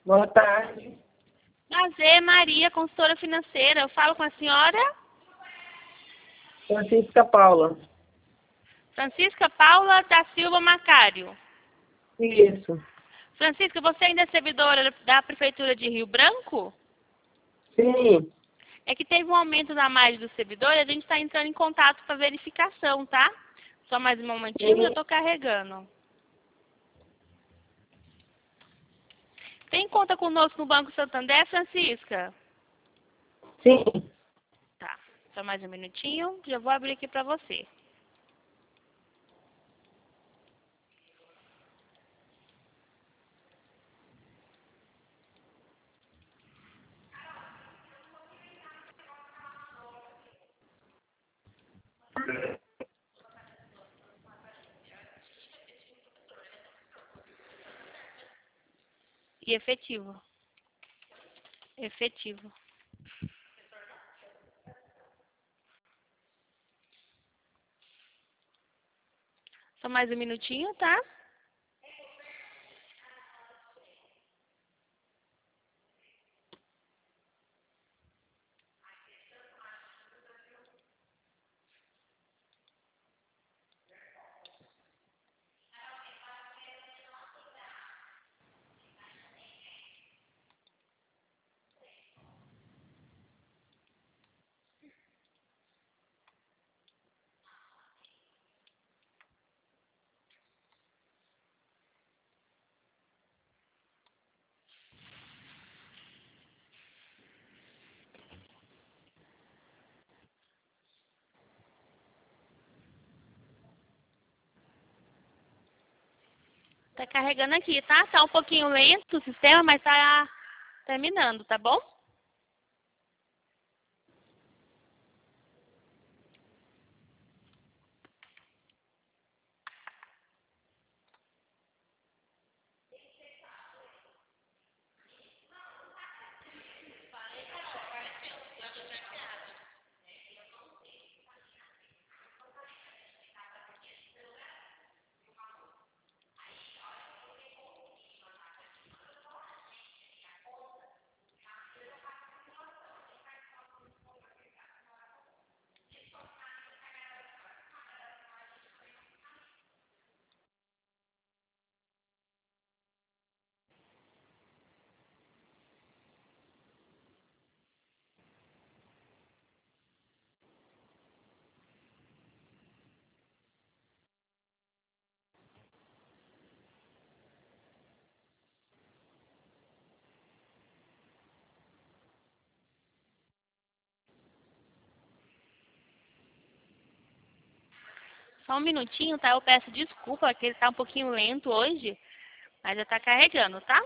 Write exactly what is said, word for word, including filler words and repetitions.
Boa tarde. Prazer, Maria, consultora financeira. Eu falo com a senhora? Francisca Paula. Francisca Paula da Silva Macário. Isso. Francisca, você ainda é servidora da Prefeitura de Rio Branco? Sim. É que teve um aumento na margem do servidor e a gente está entrando em contato para verificação, tá? Só mais um momentinho, Sim. eu estou carregando. Tem conta conosco no Banco Santander, Francisca? Sim. Tá, só mais um minutinho, já vou abrir aqui para você. E efetivo. Efetivo. Só mais um minutinho, tá? Tá carregando aqui, tá? Tá um pouquinho lento o sistema, mas tá terminando, tá bom? Só um minutinho, tá? Eu peço desculpa, que ele tá um pouquinho lento hoje, mas já tá carregando, tá?